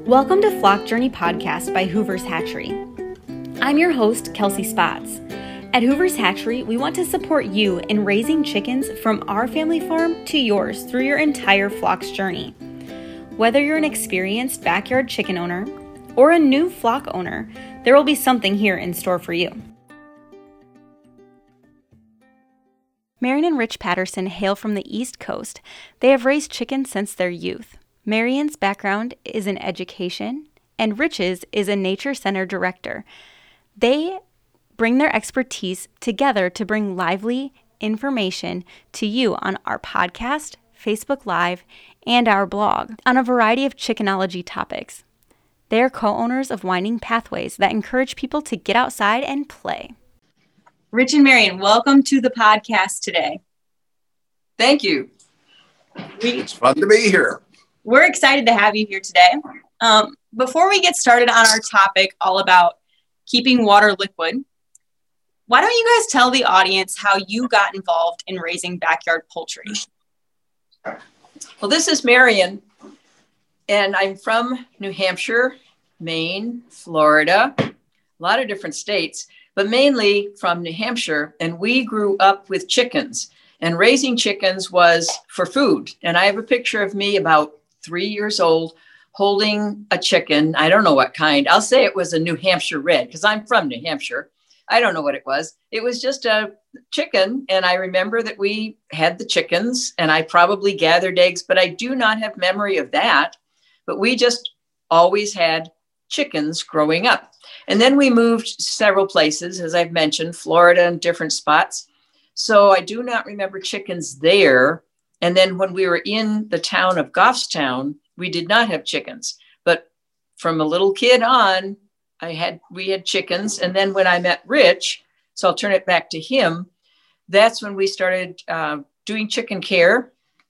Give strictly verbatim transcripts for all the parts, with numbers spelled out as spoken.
Welcome to Flock Journey Podcast by Hoover's Hatchery. I'm your host, Kelsey Spots. At Hoover's Hatchery, we want to support you in raising chickens from our family farm to yours through your entire flock's journey. Whether you're an experienced backyard chicken owner or a new flock owner, there will be something here in store for you. Marion and Rich Patterson hail from the East Coast. They have raised chickens since their youth. Marion's background is in education, and Rich's is a nature center director. They bring their expertise together to bring lively information to you on our podcast, Facebook Live, and our blog on a variety of chickenology topics. They are co-owners of Winding Pathways that encourage people to get outside and play. Rich and Marion, welcome to the podcast today. Thank you. We, it's fun to be here. We're excited to have you here today. Um, before we get started on our topic all about keeping water liquid, why don't you guys tell the audience how you got involved in raising backyard poultry? Well, this is Marion, and I'm from New Hampshire, Maine, Florida, a lot of different states, but mainly from New Hampshire. And we grew up with chickens, and raising chickens was for food. And I have a picture of me about three years old holding a chicken. I don't know what kind. I'll say it was a New Hampshire red because I'm from New Hampshire. I don't know what it was. It was just a chicken. And I remember that we had the chickens and I probably gathered eggs, but I do not have memory of that. But we just always had chickens growing up. And then we moved several places, as I've mentioned, Florida and different spots. So I do not remember chickens there. And then when we were in the town of Goffstown, we did not have chickens. But from a little kid on, I had we had chickens. And then when I met Rich, so I'll turn it back to him, that's when we started uh, doing chicken care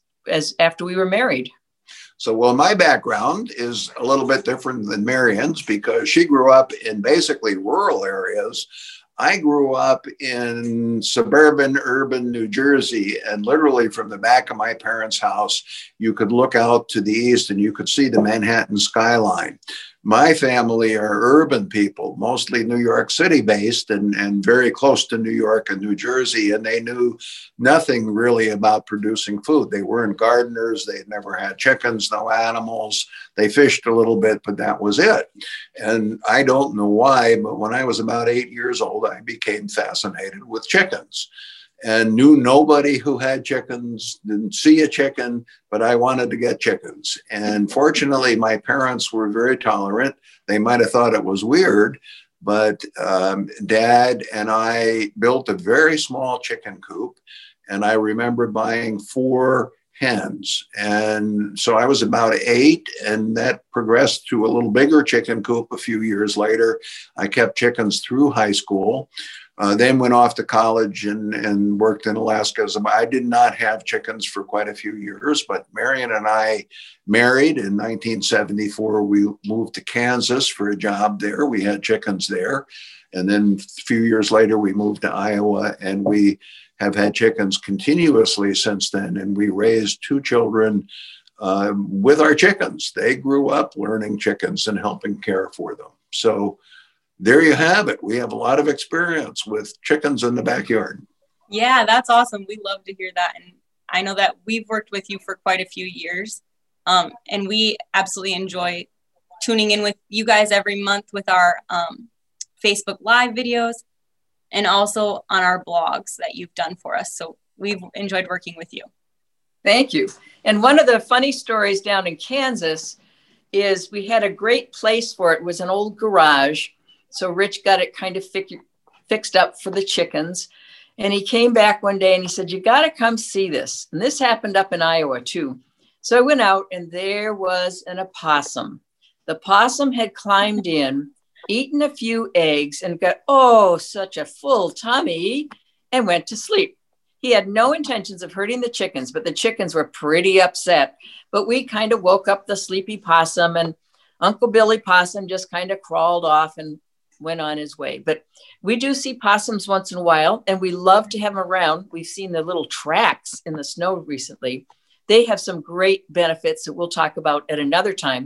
as after we were married. So, well, my background is a little bit different than Marion's because she grew up in basically rural areas. I grew up in suburban, urban New Jersey, and literally from the back of my parents' house, you could look out to the east and you could see the Manhattan skyline. My family are urban people, mostly New York City based and, and very close to New York and New Jersey. And they knew nothing really about producing food. They weren't gardeners. They'd never had chickens, no animals. They fished a little bit, but that was it. And I don't know why, but when I was about eight years old, I became fascinated with chickens and knew nobody who had chickens, didn't see a chicken, but I wanted to get chickens. And fortunately, my parents were very tolerant. They might have thought it was weird, but um, Dad and I built a very small chicken coop. And I remember buying four hens. And so I was about eight, and that progressed to a little bigger chicken coop a few years later. I kept chickens through high school. Uh, then went off to college and, and worked in Alaska. I did not have chickens for quite a few years, but Marion and I married in nineteen seventy-four. We moved to Kansas for a job there. We had chickens there. And then a few years later, we moved to Iowa, and we have had chickens continuously since then. And we raised two children uh, with our chickens. They grew up learning chickens and helping care for them. So there you have it. We have a lot of experience with chickens in the backyard. Yeah, that's awesome. We love to hear that. And I know that we've worked with you for quite a few years. Um, and we absolutely enjoy tuning in with you guys every month with our um, Facebook Live videos and also on our blogs that you've done for us. So we've enjoyed working with you. Thank you. And one of the funny stories down in Kansas is we had a great place for it. It was an old garage. So Rich got it kind of fi- fixed up for the chickens. And he came back one day and he said, you got to come see this. And this happened up in Iowa too. So I went out and there was an opossum. The possum had climbed in, eaten a few eggs and got, oh, such a full tummy and went to sleep. He had no intentions of hurting the chickens, but the chickens were pretty upset. But we kind of woke up the sleepy possum, and Uncle Billy Possum just kind of crawled off and went on his way. But we do see possums once in a while, and we love to have them around. We've seen the little tracks in the snow recently. They have some great benefits that we'll talk about at another time.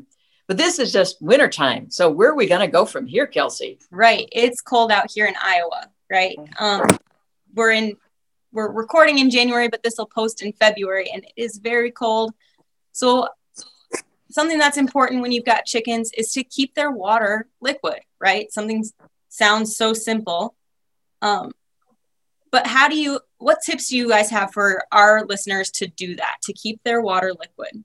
But this is just wintertime. So where are we going to go from here, Kelsey? Right. It's cold out here in Iowa, right? Um, we're in, we're recording in January, but this will post in February, and it is very cold. So something that's important when you've got chickens is to keep their water liquid, right? Something sounds so simple. Um, but how do you, what tips do you guys have for our listeners to do that, to keep their water liquid?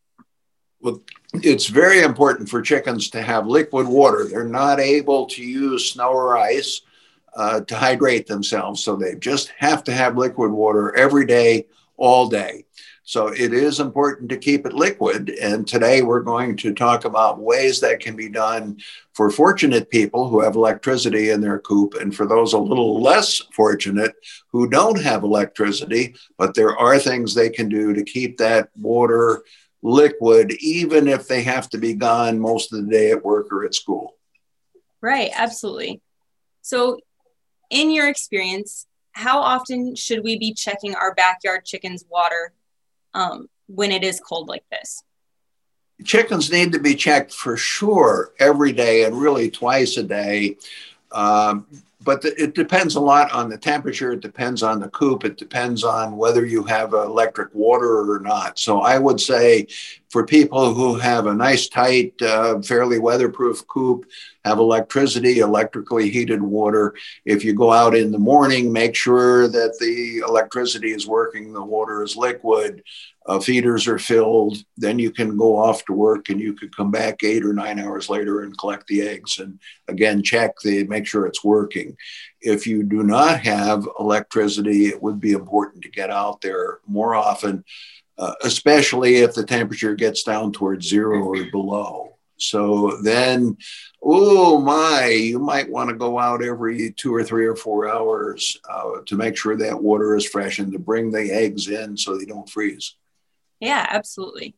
Well, it's very important for chickens to have liquid water. They're not able to use snow or ice uh, to hydrate themselves. So they just have to have liquid water every day, all day. So it is important to keep it liquid. And today we're going to talk about ways that can be done for fortunate people who have electricity in their coop, and for those a little less fortunate who don't have electricity, but there are things they can do to keep that water liquid, even if they have to be gone most of the day at work or at school. Right, absolutely. So in your experience, how often should we be checking our backyard chickens' water um, when it is cold like this? Chickens need to be checked for sure every day, and really twice a day. Um, but the, it depends a lot on the temperature. It depends on the coop. It depends on whether you have electric water or not. So I would say for people who have a nice, tight, uh, fairly weatherproof coop, have electricity, electrically heated water, if you go out in the morning, make sure that the electricity is working, the water is liquid, uh, feeders are filled, then you can go off to work and you could come back eight or nine hours later and collect the eggs and again, check the, make sure it's working. If you do not have electricity, it would be important to get out there more often, uh, especially if the temperature gets down towards zero or below. So then, oh my, you might want to go out every two or three or four hours uh, to make sure that water is fresh and to bring the eggs in so they don't freeze. Yeah, absolutely.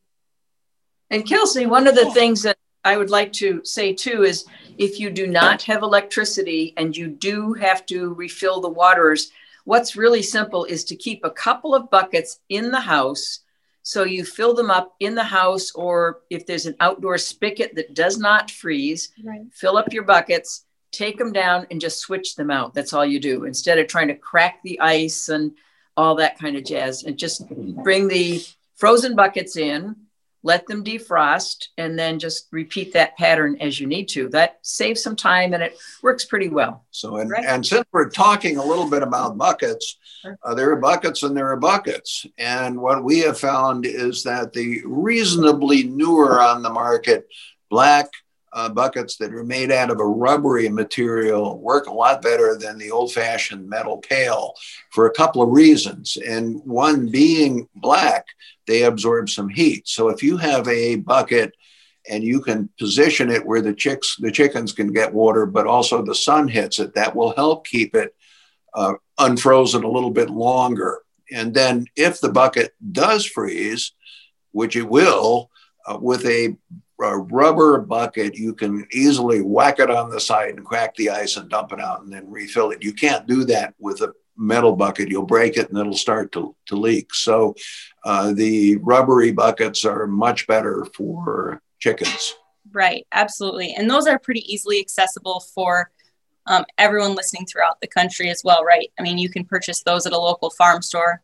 And Kelsey, one of the things that I would like to say too is if you do not have electricity and you do have to refill the waters, what's really simple is to keep a couple of buckets in the house. So you fill them up in the house, or if there's an outdoor spigot that does not freeze, right, fill up your buckets, take them down and just switch them out. That's all you do instead of trying to crack the ice and all that kind of jazz. And just bring the frozen buckets in, let them defrost, and then just repeat that pattern as you need to. That saves some time and it works pretty well. So, and, right? and since we're talking a little bit about buckets, uh, there are buckets and there are buckets. And what we have found is that the reasonably newer on the market, black uh, buckets that are made out of a rubbery material work a lot better than the old-fashioned metal pail for a couple of reasons. And one being black, they absorb some heat. So if you have a bucket and you can position it where the chicks, the chickens can get water, but also the sun hits it, that will help keep it uh, unfrozen a little bit longer. And then if the bucket does freeze, which it will, uh, with a, a rubber bucket, you can easily whack it on the side and crack the ice and dump it out and then refill it. You can't do that with a metal bucket. You'll break it and it'll start to, to leak. So uh, the rubbery buckets are much better for chickens. Right, absolutely. And those are pretty easily accessible for um, everyone listening throughout the country as well, right? I mean, you can purchase those at a local farm store.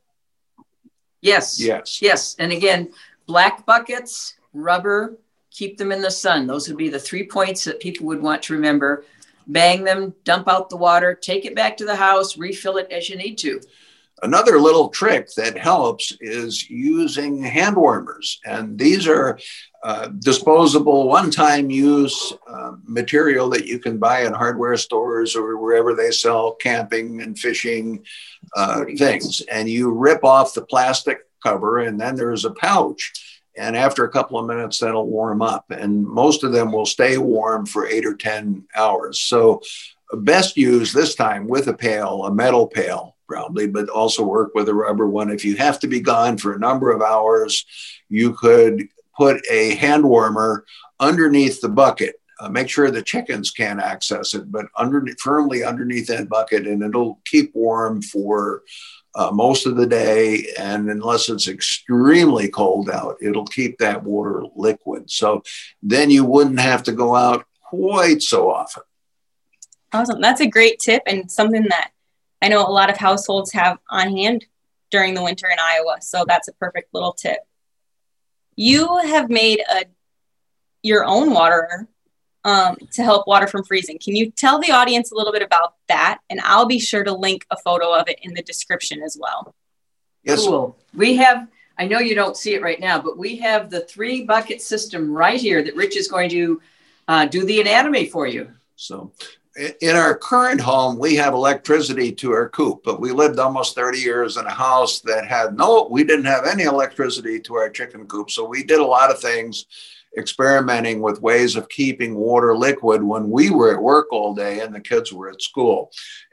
Yes. Yes. Yes. And again, black buckets, rubber, keep them in the sun. Those would be the three points that people would want to remember. Bang them, dump out the water, take it back to the house, refill it as you need to. Another little trick that helps is using hand warmers. And these are uh, disposable, one-time use uh, material that you can buy in hardware stores or wherever they sell camping and fishing uh, things. And you rip off the plastic cover and then there's a pouch. And after a couple of minutes, that'll warm up. And most of them will stay warm for eight or ten hours. So best use this time with a pail, a metal pail probably, but also work with a rubber one. If you have to be gone for a number of hours, you could put a hand warmer underneath the bucket. Uh, make sure the chickens can't access it, but under, firmly underneath that bucket, and it'll keep warm for uh, most of the day. And unless it's extremely cold out, it'll keep that water liquid. So then you wouldn't have to go out quite so often. Awesome. That's a great tip, and something that I know a lot of households have on hand during the winter in Iowa. So that's a perfect little tip. You have made a your own water um, to help water from freezing. Can you tell the audience a little bit about that? And I'll be sure to link a photo of it in the description as well. Yes. Cool. We have, I know you don't see it right now, but we have the three bucket system right here that Rich is going to uh, do the anatomy for you. So in our current home, we have electricity to our coop, but we lived almost thirty years in a house that had no, we didn't have any electricity to our chicken coop. So we did a lot of things experimenting with ways of keeping water liquid when we were at work all day and the kids were at school.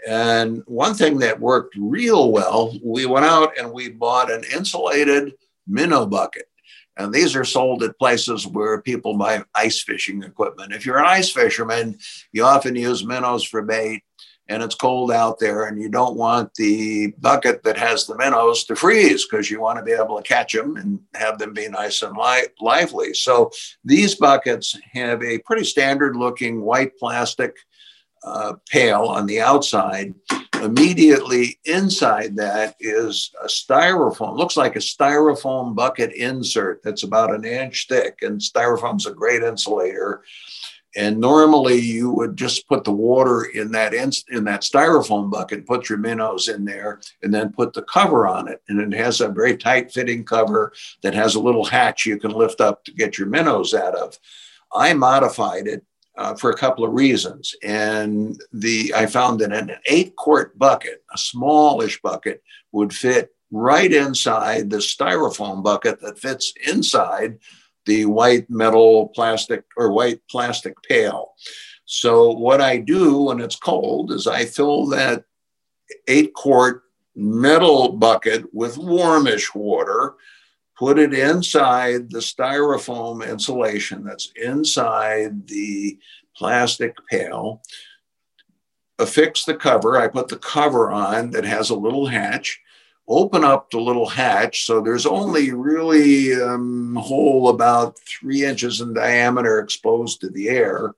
And one thing that worked real well, we went out and we bought an insulated minnow bucket. And these are sold at places where people buy ice fishing equipment. If you're an ice fisherman, you often use minnows for bait, and it's cold out there, and you don't want the bucket that has the minnows to freeze because you want to be able to catch them and have them be nice and li- lively. So these buckets have a pretty standard looking white plastic uh, pail on the outside. Immediately inside that is a styrofoam, looks like a styrofoam bucket insert that's about an inch thick, and styrofoam's a great insulator. And normally you would just put the water in that in, in that styrofoam bucket, put your minnows in there, and then put the cover on it. And it has a very tight fitting cover that has a little hatch you can lift up to get your minnows out of. I modified it uh, for a couple of reasons. And the I found that an eight quart bucket, a smallish bucket, would fit right inside the styrofoam bucket that fits inside the white metal plastic or white plastic pail. So what I do when it's cold is I fill that eight quart metal bucket with warmish water, put it inside the styrofoam insulation that's inside the plastic pail, affix the cover. I put the cover on that has a little hatch, open up the little hatch. So there's only really a um, hole about three inches in diameter exposed to the air.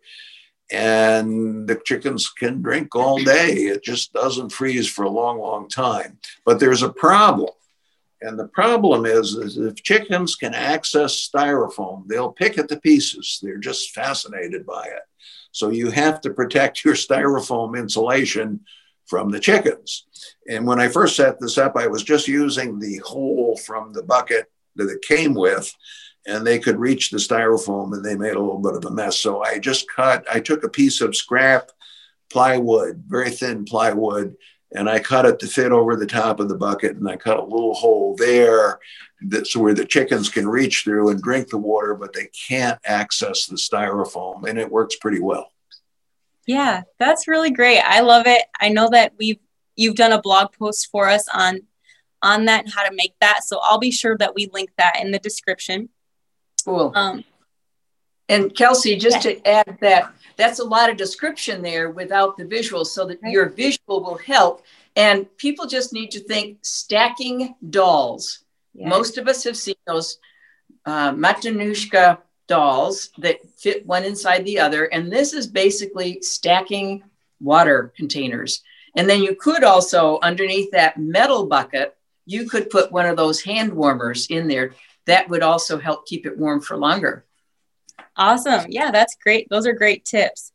And the chickens can drink all day. It just doesn't freeze for a long, long time. But there's a problem. And the problem is, is if chickens can access styrofoam, they'll pick it to pieces. They're just fascinated by it. So you have to protect your styrofoam insulation from the chickens. And when I first set this up, I was just using the hole from the bucket that it came with, and they could reach the styrofoam, and they made a little bit of a mess. So I just cut, I took a piece of scrap plywood, very thin plywood, and I cut it to fit over the top of the bucket, and I cut a little hole there that's where the chickens can reach through and drink the water, but they can't access the styrofoam, and it works pretty well. Yeah, that's really great. I love it. I know that we've you've done a blog post for us on on that and how to make that. So I'll be sure that we link that in the description. Cool. Um, and Kelsey, just yeah. to add that, that's a lot of description there without the visuals, so that right. your visual will help. And people just need to think stacking dolls. Yeah. Most of us have seen those uh, Matanushka dolls that fit one inside the other. And this is basically stacking water containers. And then you could also, underneath that metal bucket, you could put one of those hand warmers in there. That would also help keep it warm for longer. Awesome. Yeah, that's great. Those are great tips.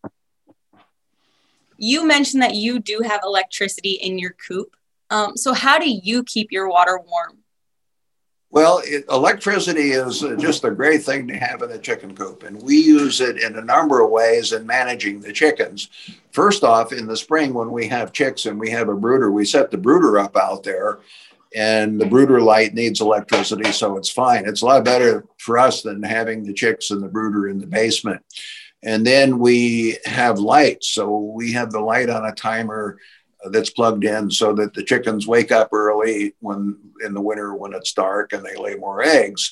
You mentioned that you do have electricity in your coop. Um, so how do you keep your water warm? Well, it, electricity is just a great thing to have in the chicken coop, and we use it in a number of ways in managing the chickens. First off, in the spring when we have chicks and we have a brooder, we set the brooder up out there, and the brooder light needs electricity, so it's fine. It's a lot better for us than having the chicks and the brooder in the basement. And then we have lights, so we have the light on a timer that's plugged in so that the chickens wake up early when in the winter when it's dark and they lay more eggs.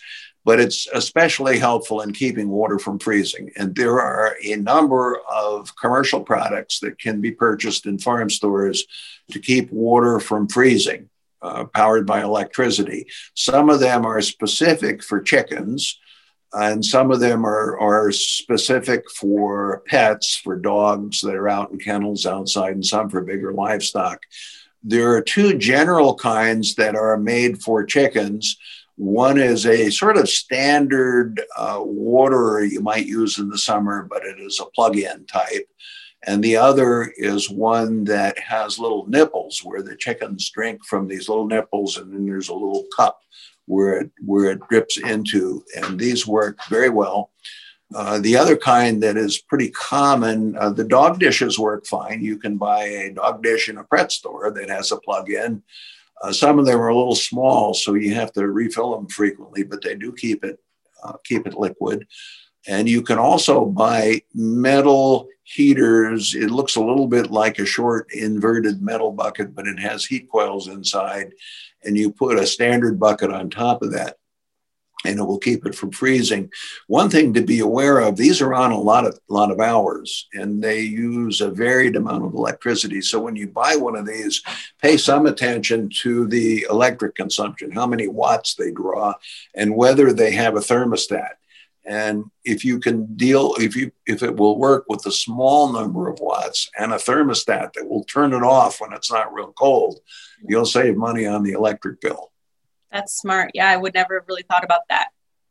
but it's especially helpful in keeping water from freezing. And there are a number of commercial products that can be purchased in farm stores to keep water from freezing, uh, powered by electricity. Some of them are specific for chickens, and some of them are, are specific for pets, for dogs that are out in kennels outside, and some for bigger livestock. There are two general kinds that are made for chickens. One is a sort of standard uh, water you might use in the summer, but it is a plug-in type. And the other is one that has little nipples where the chickens drink from these little nipples, and then there's a little cup where it, where it drips into, and these work very well. Uh, the other kind that is pretty common, uh, the dog dishes work fine. You can buy a dog dish in a pet store that has a plug-in. Uh, some of them are a little small, so you have to refill them frequently, but they do keep it, uh, keep it liquid. And you can also buy metal heaters. It looks a little bit like a short inverted metal bucket, but it has heat coils inside. And you put a standard bucket on top of that, and it will keep it from freezing. One thing to be aware of, these are on a lot of, lot of hours, and they use a varied amount of electricity. So when you buy one of these, pay some attention to the electric consumption, how many watts they draw, and whether they have a thermostat. And if you can deal, if you if it will work with a small number of watts and a thermostat that will turn it off when it's not real cold, you'll save money on the electric bill. That's smart. Yeah, I would never have really thought about that.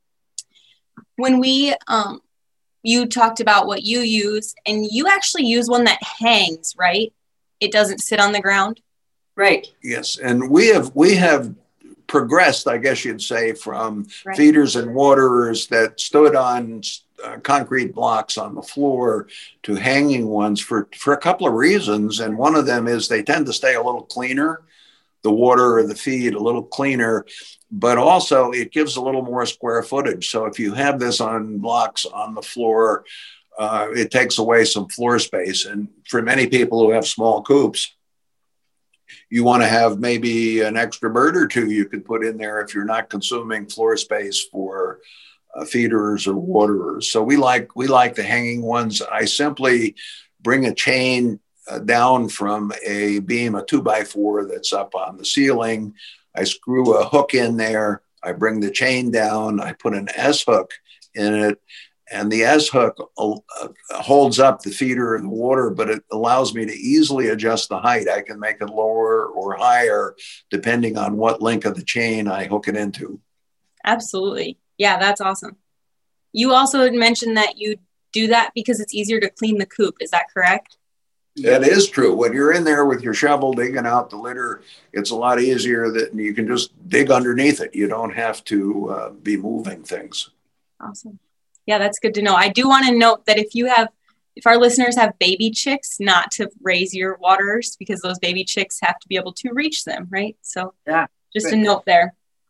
When we, um, you talked about what you use, and you actually use one that hangs, right? It doesn't sit on the ground. Right. Yes, and we have we have progressed, I guess you'd say, from Right. feeders and waterers that stood on uh, concrete blocks on the floor to hanging ones for, for a couple of reasons. And one of them is they tend to stay a little cleaner, the water or the feed a little cleaner, but also it gives a little more square footage. So if you have this on blocks on the floor, uh, it takes away some floor space. And for many people who have small coops, you want to have maybe an extra bird or two you could put in there if you're not consuming floor space for uh, feeders or waterers. So we like we like the hanging ones. I simply bring a chain uh, down from a beam, a two by four that's up on the ceiling. I screw a hook in there. I bring the chain down. I put an S hook in it. And the S hook uh, holds up the feeder and the water, but it allows me to easily adjust the height. I can make it lower or higher depending on what link of the chain I hook it into. Absolutely. Yeah, that's awesome. You also had mentioned that you do that because it's easier to clean the coop. Is that correct? That is true. When you're in there with your shovel digging out the litter, it's a lot easier that you can just dig underneath it. You don't have to uh, be moving things. Awesome. Yeah, that's good to know. I do want to note that if you have, if our listeners have baby chicks, not to raise your waterers because those baby chicks have to be able to reach them, right? So Yeah, just good. a note there.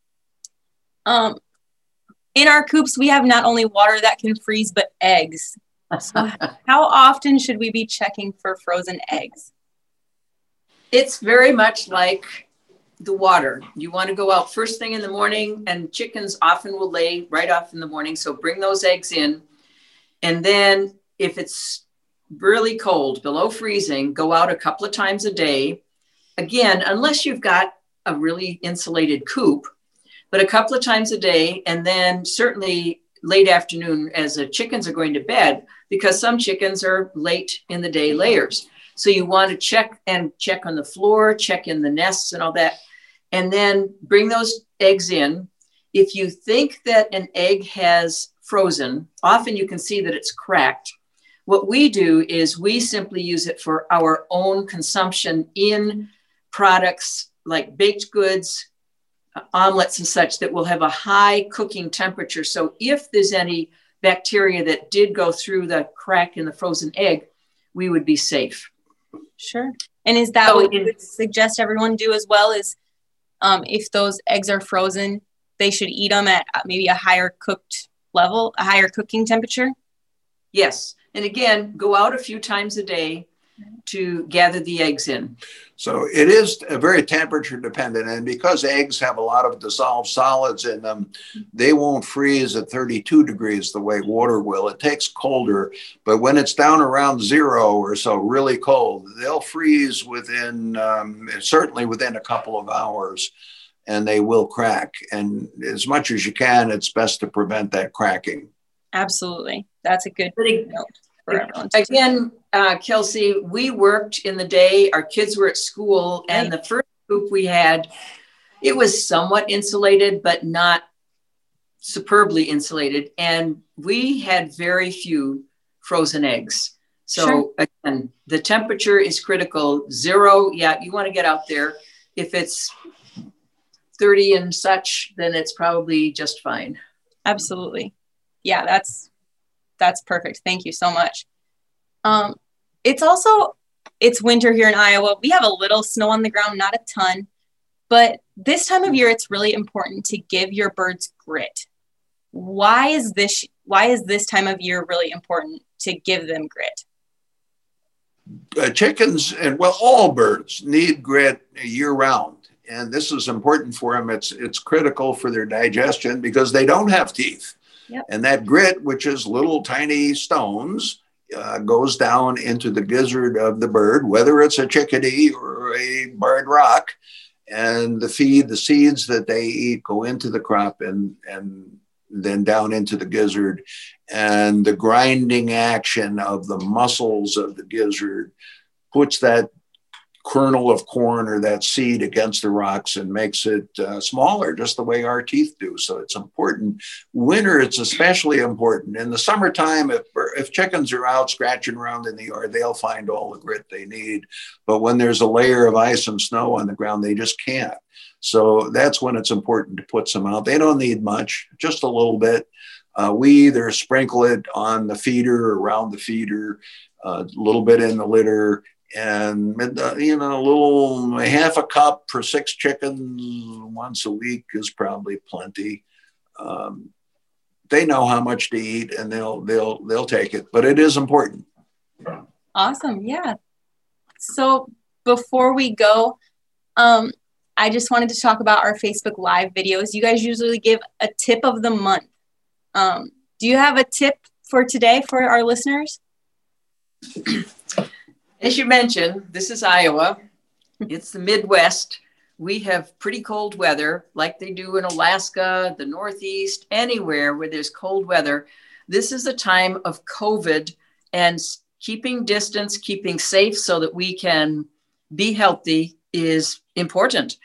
Um, in our coops, we have not only water that can freeze, but eggs. So how often should we be checking for frozen eggs? It's very much like the water. You want to go out first thing in the morning, and chickens often will lay right off in the morning. So bring those eggs in. And then if it's really cold, below freezing, go out a couple of times a day. Again, unless you've got a really insulated coop, but a couple of times a day. And then certainly late afternoon as the chickens are going to bed, because some chickens are late in the day layers. So you want to check and check on the floor, check in the nests and all that, and then bring those eggs in. If you think that an egg has frozen, often you can see that it's cracked. What we do is we simply use it for our own consumption in products like baked goods, omelets and such that will have a high cooking temperature. So if there's any bacteria that did go through the crack in the frozen egg, we would be safe. Sure. And is that So what you in- would suggest everyone do as well? Is um, if those eggs are frozen, they should eat them at maybe a higher cooked level, a higher cooking temperature? Yes. And again, go out a few times a day. to gather the eggs in. So it is very temperature dependent. And because eggs have a lot of dissolved solids in them, they won't freeze at thirty-two degrees the way water will. It takes colder, but when it's down around zero or so, really cold, they'll freeze within, um, certainly within a couple of hours, and they will crack. And as much as you can, it's best to prevent that cracking. Absolutely. That's a good note for everyone. Again, uh, Kelsey, we worked in the day. Our kids were at school, and the first coop we had, it was somewhat insulated, but not superbly insulated. And we had very few frozen eggs. So sure. Again, the temperature is critical. Zero, yeah, you want to get out there. If it's thirty and such, then it's probably just fine. Absolutely. Yeah, that's that's perfect. Thank you so much. Um, it's also, it's winter here in Iowa. We have a little snow on the ground, not a ton, but this time of year, it's really important to give your birds grit. Why is this, why is this time of year really important to give them grit? Uh, chickens and well, all birds need grit year round. And this is important for them. It's, it's critical for their digestion because they don't have teeth. Yep. And that grit, which is little tiny stones, uh, goes down into the gizzard of the bird, whether it's a chickadee or a barred rock. And the feed, the seeds that they eat go into the crop and, and then down into the gizzard. And the grinding action of the muscles of the gizzard puts that kernel of corn or that seed against the rocks and makes it uh, smaller, just the way our teeth do. So it's important. Winter, it's especially important. In the summertime, if, if chickens are out scratching around in the yard, they'll find all the grit they need. But when there's a layer of ice and snow on the ground, they just can't. So that's when it's important to put some out. They don't need much, just a little bit. Uh, we either sprinkle it on the feeder or around the feeder, a uh, little bit in the litter, and, uh, you know, a little half a cup for six chickens once a week is probably plenty. Um, they know how much to eat and they'll, they'll, they'll take it, but it is important. Awesome. Yeah. So before we go, um, I just wanted to talk about our Facebook Live videos. You guys usually give a tip of the month. Um, do you have a tip for today for our listeners? As you mentioned, this is Iowa. It's the Midwest. We have pretty cold weather like they do in Alaska, the Northeast, anywhere where there's cold weather. This is a time of COVID and keeping distance, keeping safe so that we can be healthy is important.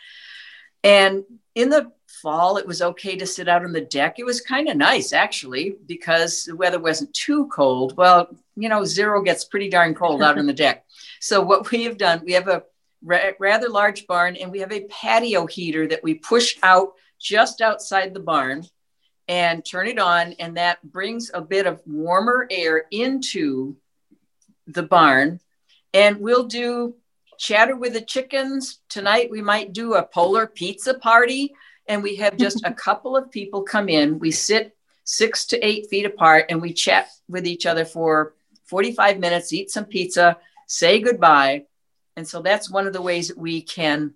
And in the fall, it was okay to sit out on the deck. It was kind of nice, actually, because the weather wasn't too cold. Well, you know, zero gets pretty darn cold out on the deck. So what we have done, we have a ra- rather large barn, and we have a patio heater that we push out just outside the barn and turn it on. And that brings a bit of warmer air into the barn. And we'll do chatter with the chickens. Tonight, we might do a polar pizza party. And we have just a couple of people come in. We sit six to eight feet apart and we chat with each other for forty-five minutes, eat some pizza, say goodbye. And so that's one of the ways that we can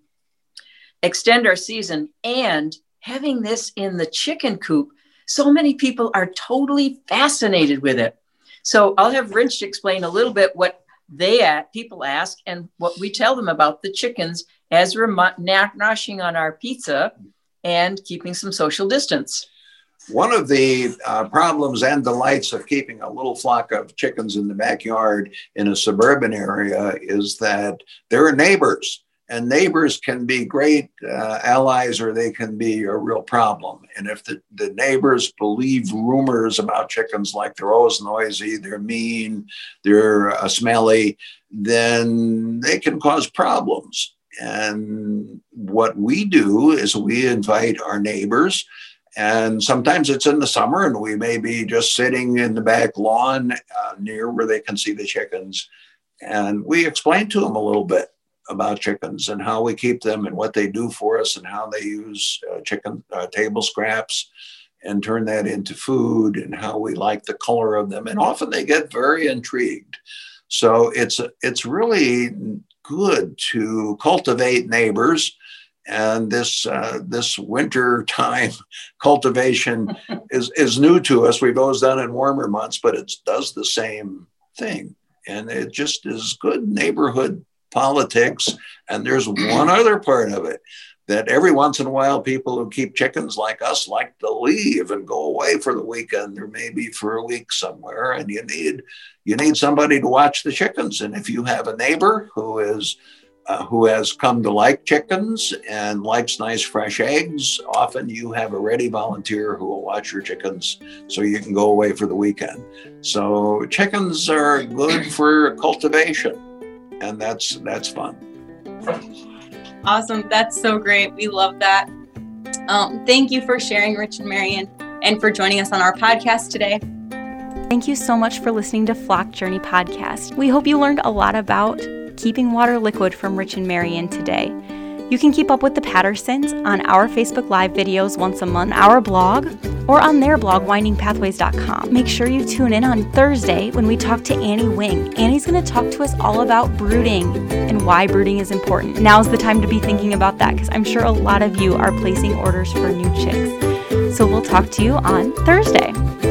extend our season. And having this in the chicken coop, so many people are totally fascinated with it. So I'll have Rich explain a little bit what they at people ask and what we tell them about the chickens as we're noshing on our pizza and keeping some social distance. One of the uh, problems and delights of keeping a little flock of chickens in the backyard in a suburban area is that there are neighbors, and neighbors can be great uh, allies or they can be a real problem. And if the, the neighbors believe rumors about chickens, like they're always noisy, they're mean, they're uh, smelly, then they can cause problems. And what we do is we invite our neighbors, and sometimes it's in the summer and we may be just sitting in the back lawn uh, near where they can see the chickens. And we explain to them a little bit about chickens and how we keep them and what they do for us and how they use uh, chicken uh, table scraps and turn that into food and how we like the color of them. And often they get very intrigued. So it's it's really good to cultivate neighbors. And this uh, this winter time cultivation is, is new to us. We've always done it in warmer months, but it does the same thing. And it just is good neighborhood politics. And there's one other part of it, that every once in a while, people who keep chickens like us like to leave and go away for the weekend or maybe for a week somewhere. And you need you need somebody to watch the chickens. And if you have a neighbor who is Uh, who has come to like chickens and likes nice fresh eggs, often you have a ready volunteer who will watch your chickens so you can go away for the weekend. So chickens are good for cultivation, and that's that's fun. Awesome. That's so great. We love that. Um, thank you for sharing, Rich and Marion, and for joining us on our podcast today. Thank you so much for listening to Flock Journey Podcast. We hope you learned a lot about keeping water liquid from Rich and Marion today. You can keep up with the Pattersons on our Facebook Live videos once a month, our blog, or on their blog, winding pathways dot com. Make sure you tune in on Thursday when we talk to Annie Wing. Annie's going to talk to us all about brooding and why brooding is important. Now's the time to be thinking about that, because I'm sure a lot of you are placing orders for new chicks. So we'll talk to you on Thursday.